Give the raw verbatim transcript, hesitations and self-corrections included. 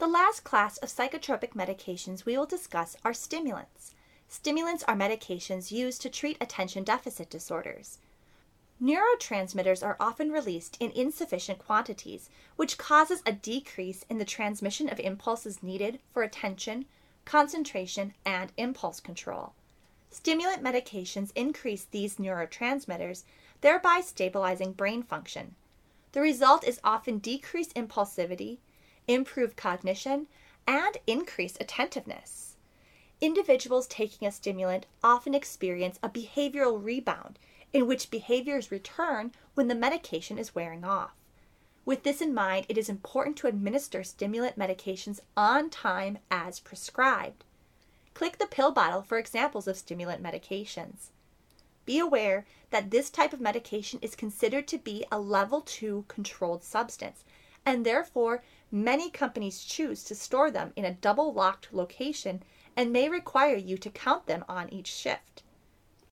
The last class of psychotropic medications we will discuss are stimulants. Stimulants are medications used to treat attention deficit disorders. Neurotransmitters are often released in insufficient quantities, which causes a decrease in the transmission of impulses needed for attention, concentration, and impulse control. Stimulant medications increase these neurotransmitters, thereby stabilizing brain function. The result is often decreased impulsivity, improved cognition, and increased attentiveness. Individuals taking a stimulant often experience a behavioral rebound, in which behaviors return when the medication is wearing off. With this in mind, it is important to administer stimulant medications on time as prescribed. Click the pill bottle for examples of stimulant medications. Be aware that this type of medication is considered to be a level two controlled substance, and therefore many companies choose to store them in a double-locked location and may require you to count them on each shift.